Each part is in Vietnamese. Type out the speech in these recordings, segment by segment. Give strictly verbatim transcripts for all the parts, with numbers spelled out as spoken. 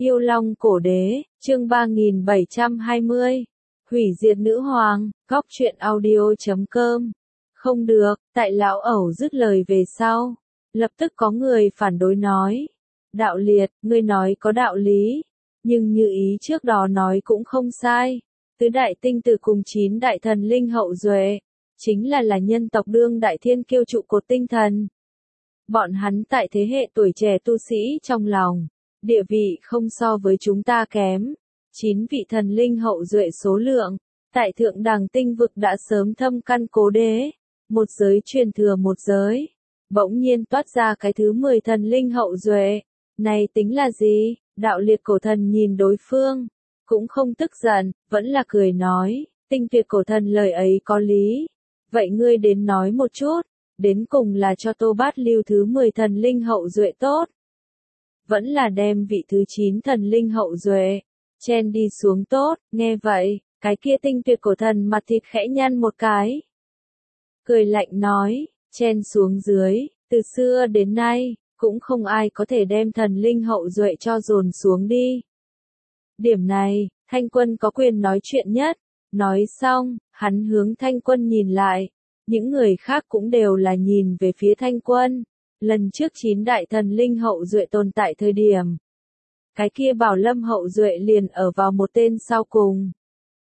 Yêu Long Cổ Đế, chương ba nghìn bảy trăm hai mươi. Hủy diệt nữ hoàng, góc truyện audio chấm com. Không được, tại lão ẩu dứt lời về sau. Lập tức có người phản đối nói. Đạo Liệt, ngươi nói có đạo lý. Nhưng như ý trước đó nói cũng không sai. Tứ đại tinh tử cùng chín đại thần linh hậu duệ. Chính là là nhân tộc đương đại thiên kiêu trụ cột tinh thần. Bọn hắn tại thế hệ tuổi trẻ tu sĩ trong lòng. Địa vị không so với chúng ta kém. Chín vị thần linh hậu duệ số lượng. Tại thượng đẳng tinh vực đã sớm thâm căn cố đế. Một giới truyền thừa một giới. Bỗng nhiên toát ra cái thứ mười thần linh hậu duệ. Này tính là gì? Đạo Liệt cổ thần nhìn đối phương. Cũng không tức giận, vẫn là cười nói. Tinh Tuyệt cổ thần lời ấy có lý. Vậy ngươi đến nói một chút. Đến cùng là cho Tô Bát lưu thứ mười thần linh hậu duệ tốt. Vẫn là đem vị thứ chín thần linh hậu duệ. Chen đi xuống tốt, nghe vậy, cái kia Tinh Tuyệt cổ thần mặt thịt khẽ nhăn một cái. Cười lạnh nói, chen xuống dưới, từ xưa đến nay, cũng không ai có thể đem thần linh hậu duệ cho dồn xuống đi. Điểm này, Thanh Quân có quyền nói chuyện nhất. Nói xong, hắn hướng Thanh Quân nhìn lại. Những người khác cũng đều là nhìn về phía Thanh Quân. Lần trước chín đại thần linh hậu duệ tồn tại thời điểm. Cái kia Bảo Lâm hậu duệ liền ở vào một tên sau cùng.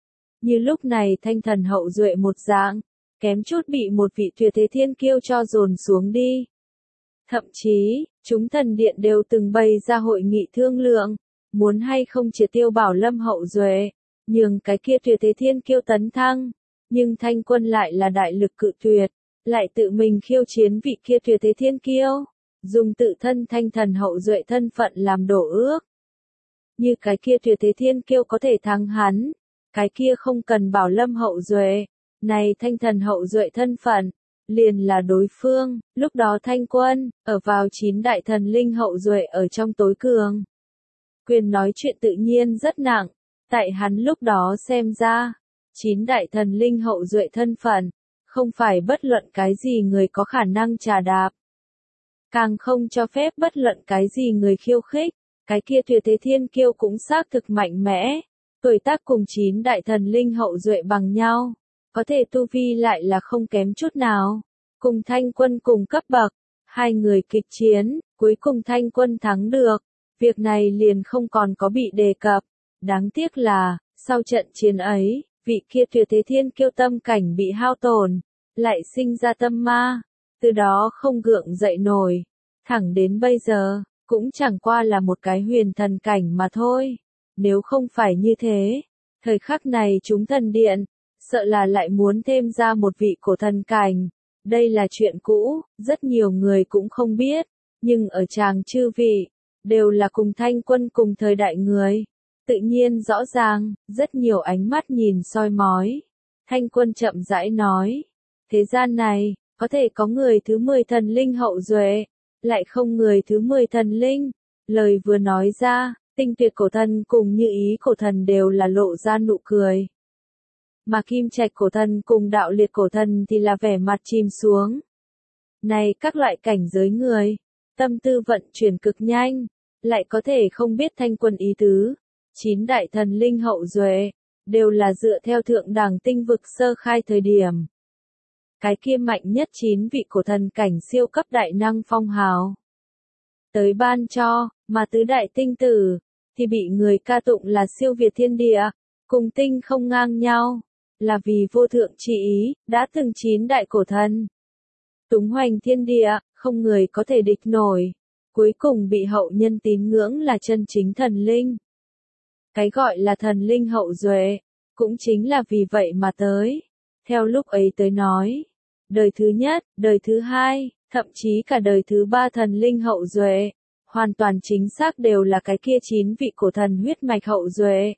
Như lúc này Thanh thần hậu duệ một dạng, kém chút bị một vị tuyệt thế thiên kiêu cho dồn xuống đi. Thậm chí, chúng thần điện đều từng bày ra hội nghị thương lượng, muốn hay không triệt tiêu Bảo Lâm hậu duệ, nhường cái kia tuyệt thế thiên kiêu tấn thăng. Nhưng Thanh Quân lại là đại lực cự tuyệt, lại tự mình khiêu chiến vị kia tuyệt thế thiên kiêu, dùng tự thân thanh thần hậu duệ thân phận làm đổ ước. Như cái kia tuyệt thế thiên kiêu có thể thắng hắn, cái kia không cần Bảo Lâm hậu duệ, này thanh thần hậu duệ thân phận, liền là đối phương. Lúc đó Thanh Quân, ở vào chín đại thần linh hậu duệ ở trong tối cường. Quyền nói chuyện tự nhiên rất nặng, tại hắn lúc đó xem ra, chín đại thần linh hậu duệ thân phận, không phải bất luận cái gì người có khả năng trà đạp. Càng không cho phép bất luận cái gì người khiêu khích, cái kia tuyệt thế thiên kiêu cũng xác thực mạnh mẽ, tuổi tác cùng chín đại thần linh hậu duệ bằng nhau, có thể tu vi lại là không kém chút nào, cùng Thanh Quân cùng cấp bậc, hai người kịch chiến, cuối cùng Thanh Quân thắng được, việc này liền không còn có bị đề cập, đáng tiếc là, sau trận chiến ấy, vị kia tuyệt thế thiên kiêu tâm cảnh bị hao tổn, lại sinh ra tâm ma, từ đó không gượng dậy nổi, thẳng đến bây giờ, cũng chẳng qua là một cái huyền thần cảnh mà thôi. Nếu không phải như thế, thời khắc này chúng thần điện, sợ là lại muốn thêm ra một vị cổ thần cảnh. Đây là chuyện cũ, rất nhiều người cũng không biết, nhưng ở tràng chư vị, đều là cùng Thanh Quân cùng thời đại người. Tự nhiên rõ ràng, rất nhiều ánh mắt nhìn soi mói. Thanh Quân chậm rãi nói, thế gian này, có thể có người thứ mười thần linh hậu duệ, lại không người thứ mười thần linh. Lời vừa nói ra, Tinh Tuyệt cổ thần cùng Như Ý cổ thần đều là lộ ra nụ cười. Mà Kim Trạch cổ thần cùng Đạo Liệt cổ thần thì là vẻ mặt chìm xuống. Này các loại cảnh giới người, tâm tư vận chuyển cực nhanh, lại có thể không biết Thanh Quân ý tứ. Chín đại thần linh hậu duệ, đều là dựa theo thượng đẳng tinh vực sơ khai thời điểm. Cái kia mạnh nhất chín vị cổ thần cảnh siêu cấp đại năng phong hào. Tới ban cho, mà tứ đại tinh tử, thì bị người ca tụng là siêu việt thiên địa, cùng tinh không ngang nhau, là vì vô thượng trị ý, đã từng chín đại cổ thần. Túng hoành thiên địa, không người có thể địch nổi, cuối cùng bị hậu nhân tín ngưỡng là chân chính thần linh. Cái gọi là thần linh hậu duệ, cũng chính là vì vậy mà tới. Theo lúc ấy tới nói, đời thứ nhất, đời thứ hai, thậm chí cả đời thứ ba thần linh hậu duệ, hoàn toàn chính xác đều là cái kia chín vị cổ thần huyết mạch hậu duệ.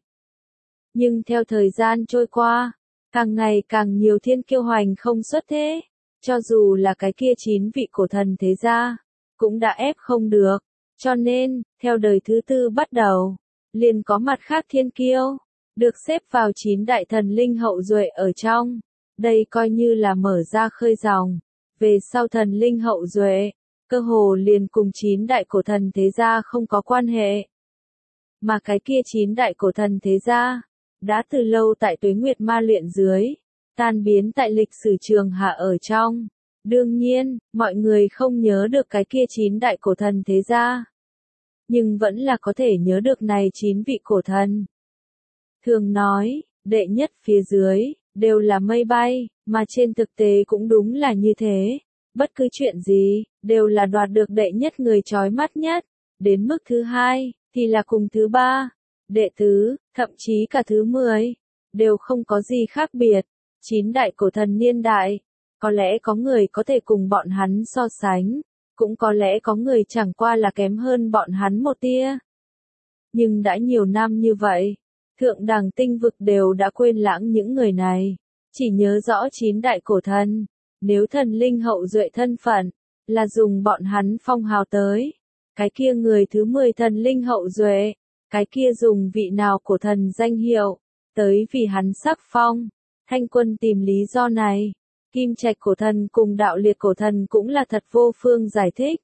Nhưng theo thời gian trôi qua, càng ngày càng nhiều thiên kiêu hoành không xuất thế, cho dù là cái kia chín vị cổ thần thế gia, cũng đã ép không được, cho nên, theo đời thứ tư bắt đầu, liền có mặt khác thiên kiêu, được xếp vào chín đại thần linh hậu duệ ở trong. Đây coi như là mở ra khơi dòng. Về sau thần linh hậu duệ, cơ hồ liền cùng chín đại cổ thần thế gia không có quan hệ. Mà cái kia chín đại cổ thần thế gia, đã từ lâu tại tuế nguyệt ma luyện dưới, tan biến tại lịch sử trường hạ ở trong. Đương nhiên, mọi người không nhớ được cái kia chín đại cổ thần thế gia. Nhưng vẫn là có thể nhớ được này chín vị cổ thần. Thường nói, đệ nhất phía dưới, đều là mây bay, mà trên thực tế cũng đúng là như thế. Bất cứ chuyện gì, đều là đoạt được đệ nhất người chói mắt nhất. Đến mức thứ hai, thì là cùng thứ ba, đệ tứ, thậm chí cả thứ mười, đều không có gì khác biệt. Chín đại cổ thần niên đại, có lẽ có người có thể cùng bọn hắn so sánh, cũng có lẽ có người chẳng qua là kém hơn bọn hắn một tia. Nhưng đã nhiều năm như vậy, thượng đẳng tinh vực đều đã quên lãng những người này, chỉ nhớ rõ chín đại cổ thần. Nếu thần linh hậu duệ thân phận, là dùng bọn hắn phong hào tới. Cái kia người thứ mười thần linh hậu duệ, cái kia dùng vị nào cổ thần danh hiệu, tới vì hắn sắc phong. Thanh Quân tìm lý do này. Kim Trạch cổ thần cùng đạo liệt cổ thần cũng là thật vô phương giải thích.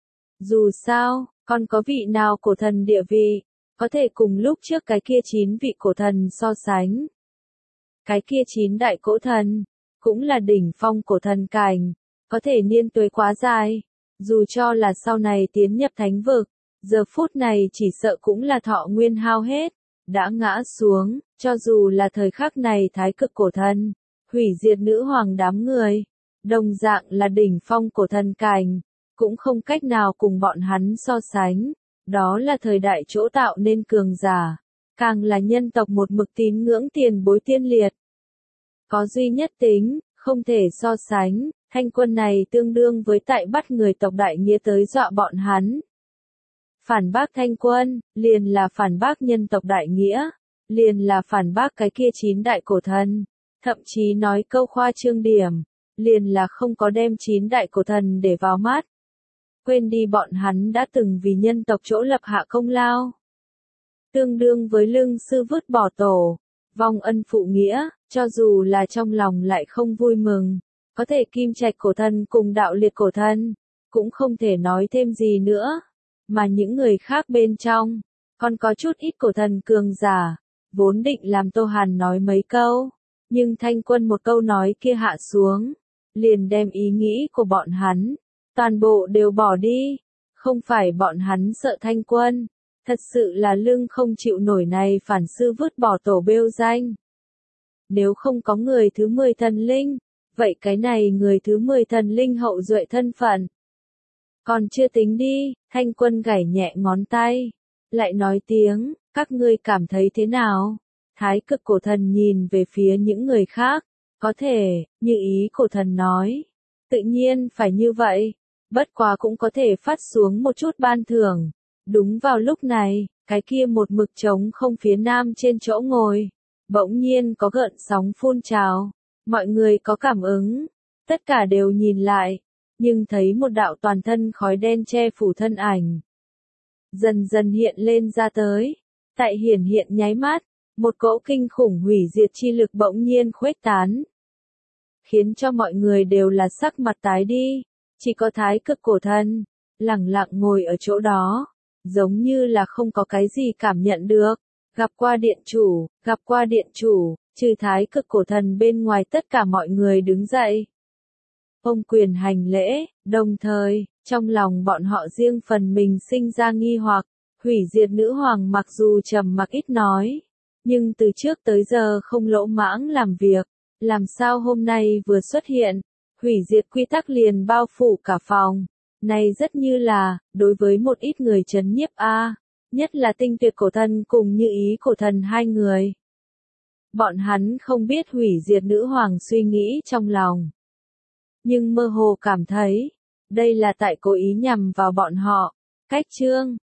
Dù sao, còn có vị nào cổ thần địa vị, có thể cùng lúc trước cái kia chín vị cổ thần so sánh. Cái kia chín đại cổ thần, cũng là đỉnh phong cổ thần cảnh, có thể niên tuế quá dài. Dù cho là sau này tiến nhập thánh vực, giờ phút này chỉ sợ cũng là thọ nguyên hao hết, đã ngã xuống, cho dù là thời khắc này thái cực cổ thần, hủy diệt nữ hoàng đám người, đồng dạng là đỉnh phong cổ thần cảnh, cũng không cách nào cùng bọn hắn so sánh, đó là thời đại chỗ tạo nên cường giả, càng là nhân tộc một mực tín ngưỡng tiền bối tiên liệt. Có duy nhất tính, không thể so sánh, Thanh Quân này tương đương với tại bắt người tộc đại nghĩa tới dọa bọn hắn. Phản bác Thanh Quân, liền là phản bác nhân tộc đại nghĩa, liền là phản bác cái kia chín đại cổ thần, thậm chí nói câu khoa trương điểm, liền là không có đem chín đại cổ thần để vào mắt. Quên đi bọn hắn đã từng vì nhân tộc chỗ lập hạ công lao. Tương đương với lương sư vứt bỏ tổ, vong ân phụ nghĩa, cho dù là trong lòng lại không vui mừng, có thể Kim Trạch cổ thần cùng đạo liệt cổ thần, cũng không thể nói thêm gì nữa. Mà những người khác bên trong, còn có chút ít cổ thần cường giả, vốn định làm Tô Hàn nói mấy câu, nhưng Thanh Quân một câu nói kia hạ xuống, liền đem ý nghĩ của bọn hắn, toàn bộ đều bỏ đi, không phải bọn hắn sợ Thanh Quân, thật sự là lưng không chịu nổi này phản sư vứt bỏ tổ bêu danh. Nếu không có người thứ mười thần linh, vậy cái này người thứ mười thần linh hậu duệ thân phận. Còn chưa tính đi, Thanh Quân gảy nhẹ ngón tay, lại nói tiếng, các ngươi cảm thấy thế nào? Thái cực cổ thần nhìn về phía những người khác, có thể, như ý cổ thần nói, tự nhiên phải như vậy, bất quá cũng có thể phát xuống một chút ban thưởng. Đúng vào lúc này, cái kia một mực trống không phía nam trên chỗ ngồi, bỗng nhiên có gợn sóng phun trào, mọi người có cảm ứng, tất cả đều nhìn lại, nhưng thấy một đạo toàn thân khói đen che phủ thân ảnh. Dần dần hiện lên ra tới, tại hiển hiện nháy mắt, một cỗ kinh khủng hủy diệt chi lực bỗng nhiên khuếch tán. Khiến cho mọi người đều là sắc mặt tái đi, chỉ có thái cực cổ thần, lẳng lặng ngồi ở chỗ đó, giống như là không có cái gì cảm nhận được. Gặp qua điện chủ, gặp qua điện chủ, trừ thái cực cổ thần bên ngoài tất cả mọi người đứng dậy. Ông quyền hành lễ, đồng thời, trong lòng bọn họ riêng phần mình sinh ra nghi hoặc, hủy diệt nữ hoàng mặc dù trầm mặc ít nói, nhưng từ trước tới giờ không lỗ mãng làm việc, làm sao hôm nay vừa xuất hiện, hủy diệt quy tắc liền bao phủ cả phòng, này rất như là, đối với một ít người trấn nhiếp a, nhất là tinh tuyệt cổ thần cùng như ý cổ thần hai người. Bọn hắn không biết hủy diệt nữ hoàng suy nghĩ trong lòng, nhưng mơ hồ cảm thấy, đây là tại cố ý nhằm vào bọn họ. Cách chương